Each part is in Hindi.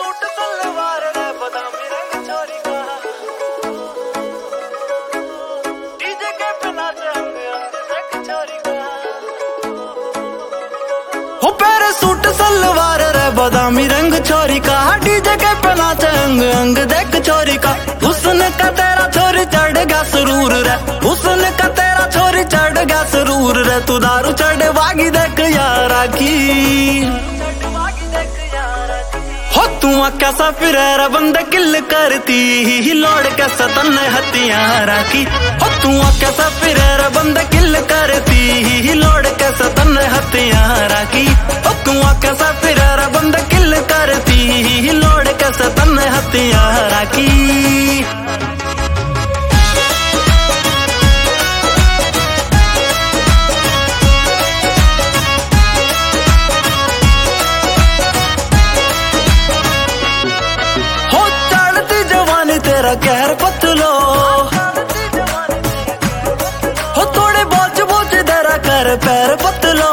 सूट सलवार रे बादामी रंग छोरी का डीजे के पे नाचे अंग अंग देख छोरी का हो पैर सूट सलवार रे बादामी रंग छोरी का डीजे के पे नाचे अंग अंग देख छोरी का हुस्न का तेरा छोरी चढ़ गया सुरूर रे हुस्न का तेरा छोरी चढ़ गया सुरूर रे तू दारू चढ़ वागी देख यारा की हो तू कैसा फिर बंद किल करती लौड़ कैसा तन हथियारा की हो तू कैसा फिर बंद किल करती लौड़ कैसा तन हथियारा की हो तू कैसा फिर बंद किल करती लौड़ कैसा तन हथियारा की तेरा कहर पतलो हो थोड़े बोझ बोझ तेरा कर पैर पतलो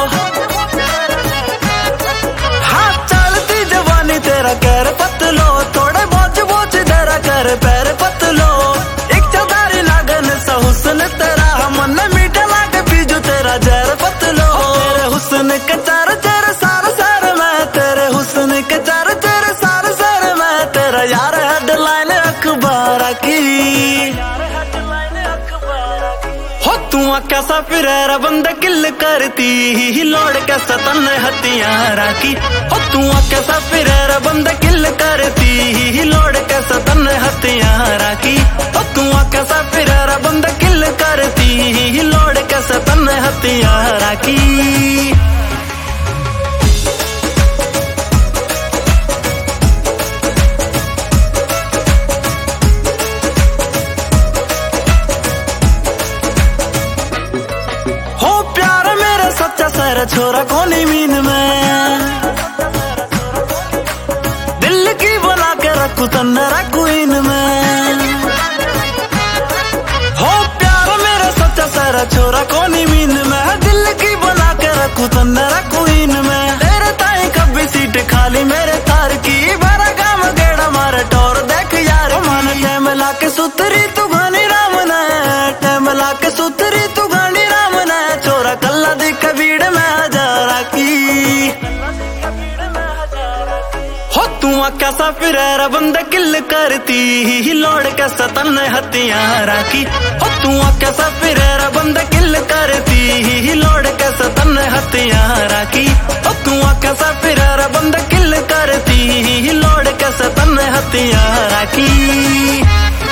हाँ चलती जवानी तेरा कहर पतलो थोड़े बोझ बोझ तेरा कर पैर पतलो एक चौधारी लागन सा हुस्न तेरा मन मीठा लागे पीजू तेरा जहर पतलो तेरे हुस्न के चार चेहरे सार सार मैं तेरे हुस्न के चार चेहरे सार सार मैं तेरा यार हेडलाइन अखबार की हो तू कैसा फिर बंद किल करती लौड़ कैसा तन हथियारा की हो तू कैसा फिर बंद किल करती लौड़ कैसा तन हथियारा की हो तू कैसा फिर बंद किल करती लौड़ कैसा तन हथियारा की सर छोरा कोनी मीन में दिल की बना के रखू तन रखू इन में हो प्यार मेरा सच्चा सर छोरा कोनी मीन में दिल की बना के रखू तन रखू इन में तेरे ताई कभी सीट खाली मेरे तार की बड़ा काम गेड़ा मारे टोर देख यार मन टाइम ला के सुतरी तू घनी राम ने टाइम ला के सुतरी तू घनी राम ने छोरा कल्ला दिख भीड़ में हजारा की हो तू कैसा फिर बंद किल करती लौड़ कैसा तन हथियारा की हो तू कैसा फिर बंद किल करती लौड़ कैसा तन हथियारा की हो तू कैसा फिर बंद किल करती लौड़ कैसा तन हथियारा की